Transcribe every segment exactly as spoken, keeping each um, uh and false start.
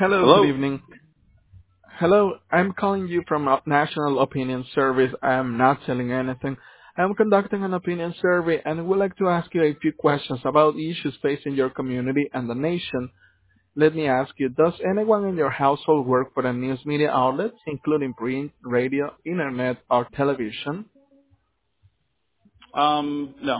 Hello, good Hello? evening. Hello, I'm calling you from a National Opinion Service. I am not selling anything. I'm conducting an opinion survey and would like to ask you a few questions about issues facing your community and the nation. Let me ask you, does anyone in your household work for a news media outlet, including print, radio, internet, or television? Um, no,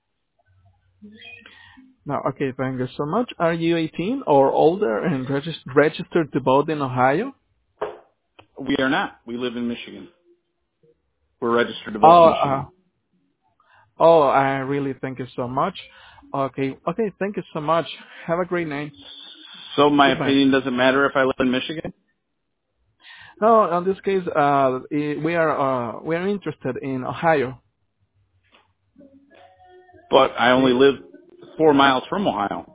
No, okay, thank you so much. Are you eighteen or older and regis- registered to vote in Ohio? we are not. We live in Michigan. We're registered to vote in Oh, uh, Michigan. Oh, I really thank you so much. Okay, okay, thank you so much. Have a great night. So my Goodbye. opinion doesn't matter if I live in Michigan, No, in this case, uh, i- we are uh, we are interested in Ohio. but I only Okay, live four miles from Ohio.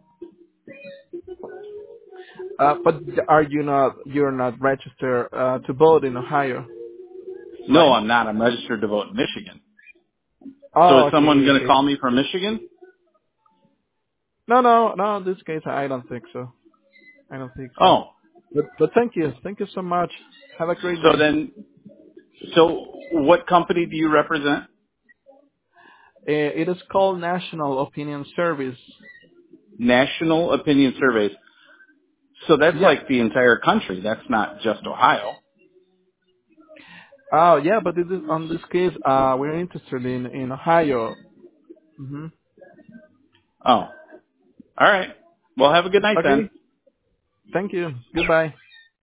uh, but are you not you're not registered uh, to vote in Ohio, No, right? I'm not. I'm registered to vote in Michigan. So is Oh, someone okay, going to okay. call me from Michigan? No, no, no. In this case, I don't think so. I don't think so. Oh, But but thank you, thank you so much. Have a great so night. then, so what company do you represent? Uh, it is called National Opinion Service. National Opinion Surveys. So that's Yeah. like the entire country. That's not just Ohio. Oh, yeah, but it is, on this case, uh, we're interested in, in Ohio. hmm Oh, all right. Well, have a good night then. Okay. Thank you. Goodbye.